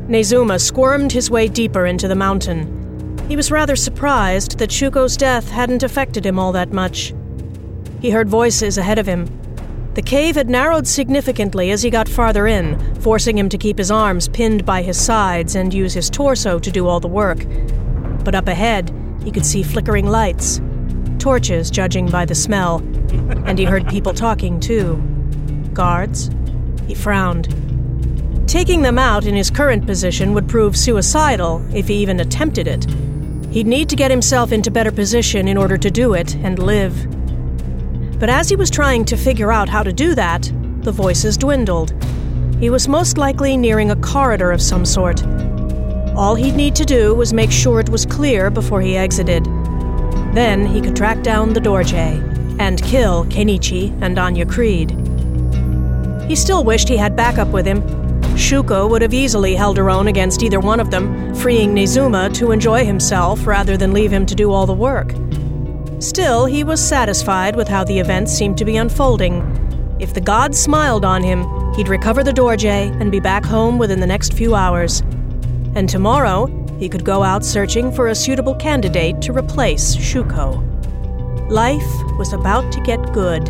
Nezuma squirmed his way deeper into the mountain. He was rather surprised that Shuko's death hadn't affected him all that much. He heard voices ahead of him. The cave had narrowed significantly as he got farther in, forcing him to keep his arms pinned by his sides and use his torso to do all the work. But up ahead, he could see flickering lights, torches judging by the smell, and he heard people talking too. Guards? He frowned. Taking them out in his current position would prove suicidal if he even attempted it. He'd need to get himself into better position in order to do it and live. But as he was trying to figure out how to do that, the voices dwindled. He was most likely nearing a corridor of some sort. All he'd need to do was make sure it was clear before he exited. Then he could track down the Dorje and kill Kenichi and Anya Creed. He still wished he had backup with him. Shuko would have easily held her own against either one of them, freeing Nezuma to enjoy himself rather than leave him to do all the work. Still, he was satisfied with how the events seemed to be unfolding. If the gods smiled on him, he'd recover the Dorje and be back home within the next few hours. And tomorrow, he could go out searching for a suitable candidate to replace Shuko. Life was about to get good.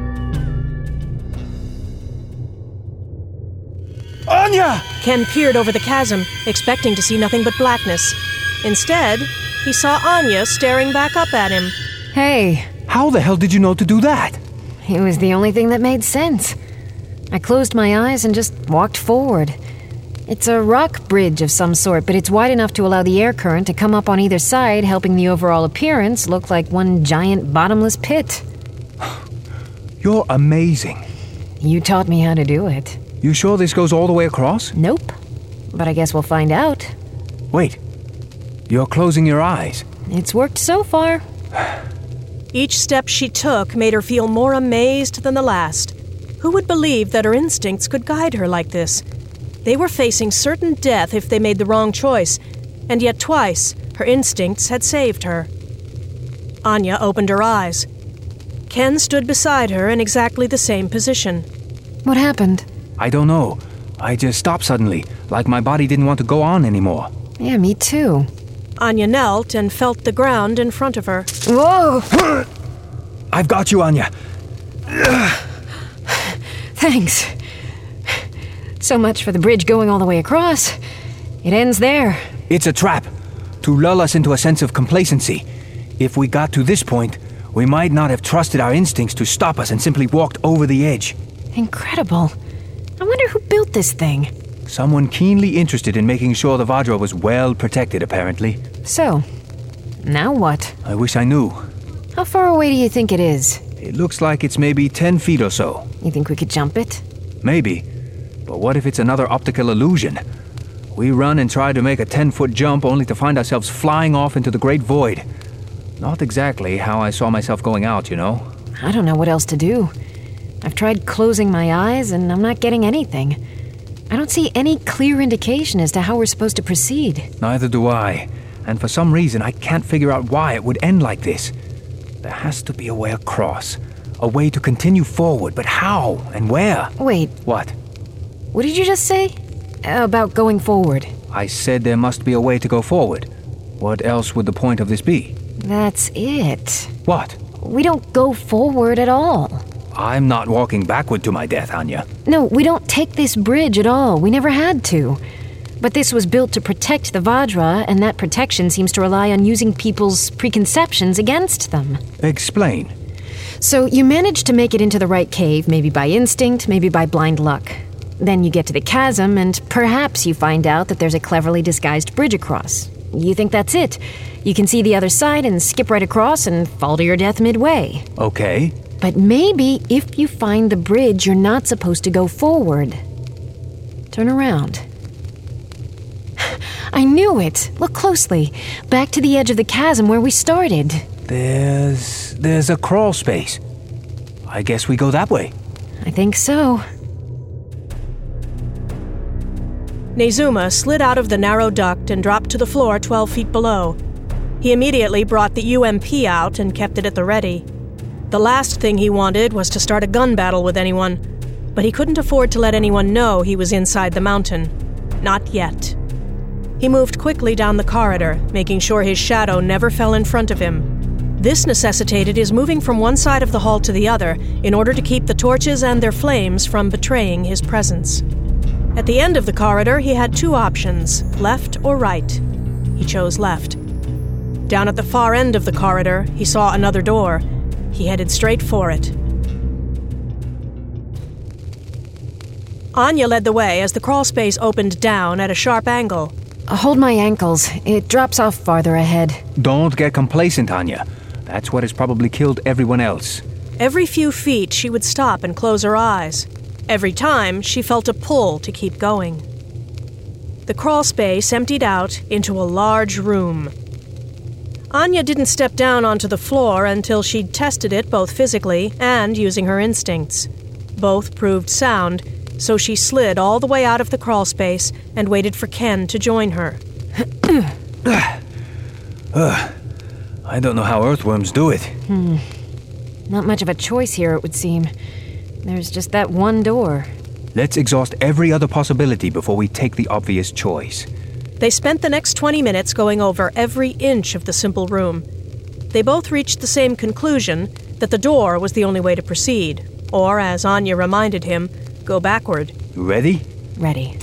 Anya! Ken peered over the chasm, expecting to see nothing but blackness. Instead, he saw Anya staring back up at him. Hey. How the hell did you know to do that? It was the only thing that made sense. I closed my eyes and just walked forward. It's a rock bridge of some sort, but it's wide enough to allow the air current to come up on either side, helping the overall appearance look like one giant bottomless pit. You're amazing. You taught me how to do it. You sure this goes all the way across? Nope. But I guess we'll find out. Wait. You're closing your eyes. It's worked so far. Each step she took made her feel more amazed than the last. Who would believe that her instincts could guide her like this? They were facing certain death if they made the wrong choice, and yet twice her instincts had saved her. Anya opened her eyes. Ken stood beside her in exactly the same position. What happened? I don't know. I just stopped suddenly, like my body didn't want to go on anymore. Yeah, me too. Anya knelt and felt the ground in front of her. Whoa! I've got you, Anya. Thanks. So much for the bridge going all the way across. It ends there. It's a trap, to lull us into a sense of complacency. If we got to this point, we might not have trusted our instincts to stop us and simply walked over the edge. Incredible. I wonder who built this thing. Someone keenly interested in making sure the Vajra was well protected, apparently. So, now what? I wish I knew. How far away do you think it is? It looks like it's maybe 10 feet or so. You think we could jump it? Maybe. But what if it's another optical illusion? We run and try to make a 10-foot jump only to find ourselves flying off into the great void. Not exactly how I saw myself going out, you know. I don't know what else to do. I've tried closing my eyes and I'm not getting anything. I don't see any clear indication as to how we're supposed to proceed. Neither do I. And for some reason, I can't figure out why it would end like this. There has to be a way across. A way to continue forward, but how and where? Wait. What? What did you just say? About going forward. I said there must be a way to go forward. What else would the point of this be? That's it. What? We don't go forward at all. I'm not walking backward to my death, Anya. No, we don't take this bridge at all. We never had to. But this was built to protect the Vajra, and that protection seems to rely on using people's preconceptions against them. Explain. So you manage to make it into the right cave, maybe by instinct, maybe by blind luck. Then you get to the chasm, and perhaps you find out that there's a cleverly disguised bridge across. You think that's it. You can see the other side and skip right across and fall to your death midway. Okay. But maybe if you find the bridge, you're not supposed to go forward. Turn around. I knew it. Look closely. Back to the edge of the chasm where we started. There's a crawl space. I guess we go that way. I think so. Nezuma slid out of the narrow duct and dropped to the floor 12 feet below. He immediately brought the UMP out and kept it at the ready. The last thing he wanted was to start a gun battle with anyone, but he couldn't afford to let anyone know he was inside the mountain. Not yet. He moved quickly down the corridor, making sure his shadow never fell in front of him. This necessitated his moving from one side of the hall to the other in order to keep the torches and their flames from betraying his presence. At the end of the corridor, he had two options, left or right. He chose left. Down at the far end of the corridor, he saw another door. He headed straight for it. Anya led the way as the crawlspace opened down at a sharp angle. Hold my ankles. It drops off farther ahead. Don't get complacent, Anya. That's what has probably killed everyone else. Every few feet, she would stop and close her eyes. Every time, she felt a pull to keep going. The crawlspace emptied out into a large room. Anya didn't step down onto the floor until she'd tested it both physically and using her instincts. Both proved sound, so she slid all the way out of the crawlspace and waited for Ken to join her. I don't know how earthworms do it. Not much of a choice here, it would seem. There's just that one door. Let's exhaust every other possibility before we take the obvious choice. They spent the next 20 minutes going over every inch of the simple room. They both reached the same conclusion, that the door was the only way to proceed, or, as Anya reminded him, go backward. Ready? Ready.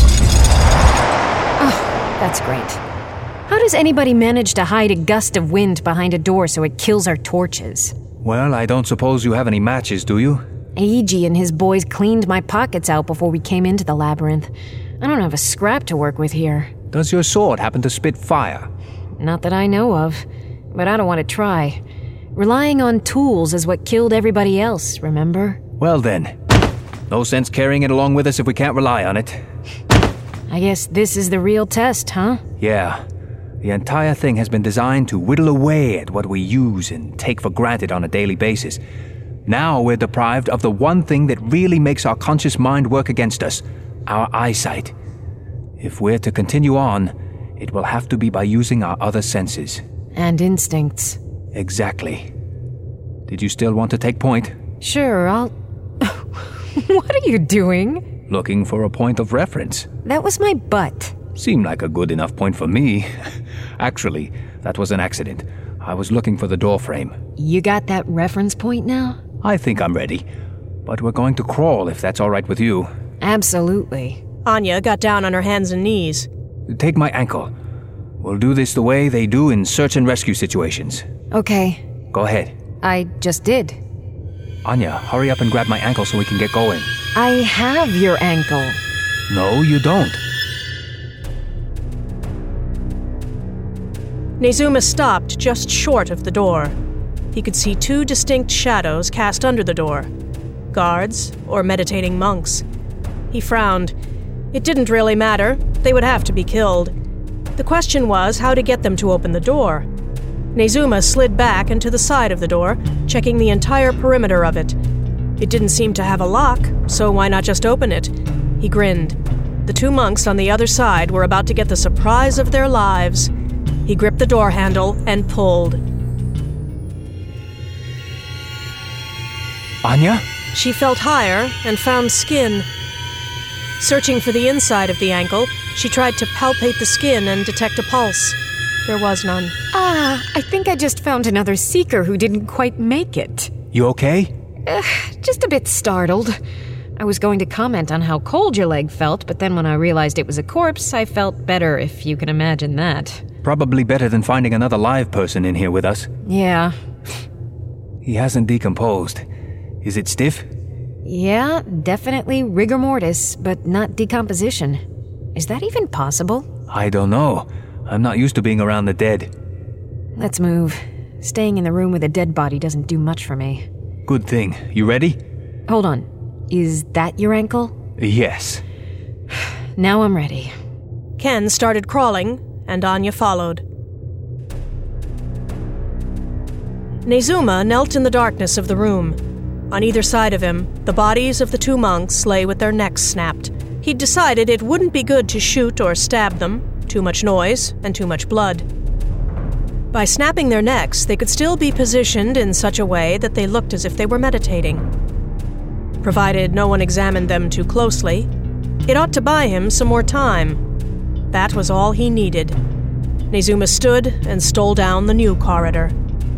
Oh, that's great. How does anybody manage to hide a gust of wind behind a door so it kills our torches? Well, I don't suppose you have any matches, do you? Eiji and his boys cleaned my pockets out before we came into the labyrinth. I don't have a scrap to work with here. Does your sword happen to spit fire? Not that I know of, but I don't want to try. Relying on tools is what killed everybody else, remember? Well then, no sense carrying it along with us if we can't rely on it. I guess this is the real test, huh? Yeah. The entire thing has been designed to whittle away at what we use and take for granted on a daily basis. Now we're deprived of the one thing that really makes our conscious mind work against us, our eyesight. If we're to continue on, it will have to be by using our other senses. And instincts. Exactly. Did you still want to take point? Sure, I'll... What are you doing? Looking for a point of reference. That was my butt. Seemed like a good enough point for me. Actually, that was an accident. I was looking for the doorframe. You got that reference point now? I think I'm ready. But we're going to crawl if that's all right with you. Absolutely. Anya got down on her hands and knees. Take my ankle. We'll do this the way they do in search and rescue situations. Okay. Go ahead. I just did. Anya, hurry up and grab my ankle so we can get going. I have your ankle. No, you don't. Nezuma stopped just short of the door. He could see two distinct shadows cast under the door. Guards or meditating monks. He frowned. It didn't really matter. They would have to be killed. The question was how to get them to open the door. Nezuma slid back and to the side of the door, checking the entire perimeter of it. It didn't seem to have a lock, so why not just open it? He grinned. The two monks on the other side were about to get the surprise of their lives. He gripped the door handle and pulled. Anya? She felt higher and found skin. Searching for the inside of the ankle, she tried to palpate the skin and detect a pulse. There was none. I think I just found another seeker who didn't quite make it. You okay? Just a bit startled. I was going to comment on how cold your leg felt, but then when I realized it was a corpse, I felt better, if you can imagine that. Probably better than finding another live person in here with us. Yeah. He hasn't decomposed. Is it stiff? Yeah, definitely rigor mortis, but not decomposition. Is that even possible? I don't know. I'm not used to being around the dead. Let's move. Staying in the room with a dead body doesn't do much for me. Good thing. You ready? Hold on. Is that your ankle? Yes. Now I'm ready. Ken started crawling, and Anya followed. Nezuma knelt in the darkness of the room. On either side of him, the bodies of the two monks lay with their necks snapped. He'd decided it wouldn't be good to shoot or stab them. Too much noise and too much blood. By snapping their necks, they could still be positioned in such a way that they looked as if they were meditating. Provided no one examined them too closely, it ought to buy him some more time. That was all he needed. Nezuma stood and stole down the new corridor.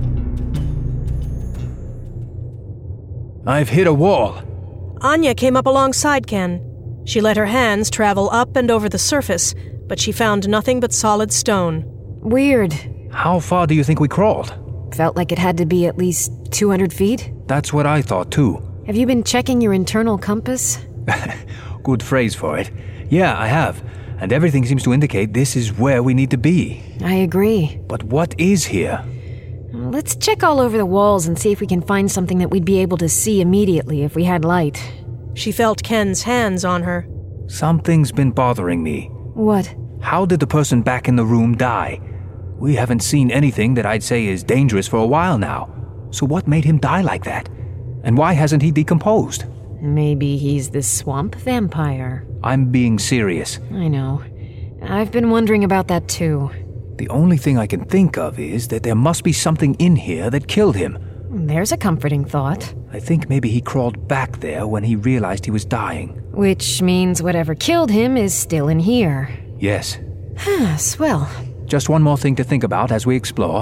I've hit a wall. Anya came up alongside Ken. She let her hands travel up and over the surface, but she found nothing but solid stone. Weird. How far do you think we crawled? Felt like it had to be at least 200 feet. That's what I thought too. Have you been checking your internal compass? Good phrase for it. Yeah, I have. And everything seems to indicate this is where we need to be. I agree. But what is here? Let's check all over the walls and see if we can find something that we'd be able to see immediately if we had light. She felt Ken's hands on her. Something's been bothering me. What? How did the person back in the room die? We haven't seen anything that I'd say is dangerous for a while now. So what made him die like that? And why hasn't he decomposed? Maybe he's the swamp vampire. I'm being serious. I know. I've been wondering about that too. The only thing I can think of is that there must be something in here that killed him. There's a comforting thought. I think maybe he crawled back there when he realized he was dying. Which means whatever killed him is still in here. Yes. Swell. Just one more thing to think about as we explore.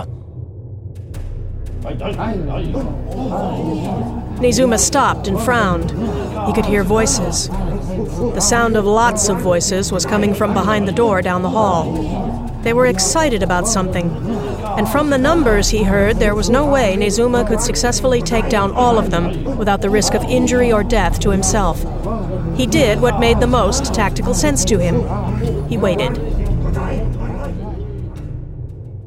Nezuma stopped and frowned. He could hear voices. The sound of lots of voices was coming from behind the door down the hall. They were excited about something. And from the numbers he heard, there was no way Nezuma could successfully take down all of them without the risk of injury or death to himself. He did what made the most tactical sense to him. He waited.